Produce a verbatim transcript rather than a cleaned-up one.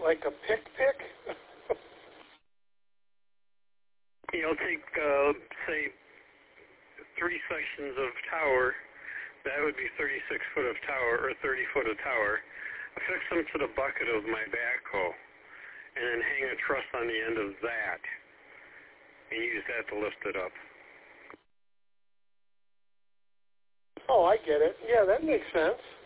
like a pick pick? You'll take, uh, say, three sections of tower. That would be thirty-six foot of tower, or thirty foot of tower. Affix them to the bucket of my backhoe, and then hang a truss on the end of that, and use that to lift it up. Oh, I get it. Yeah, that makes sense.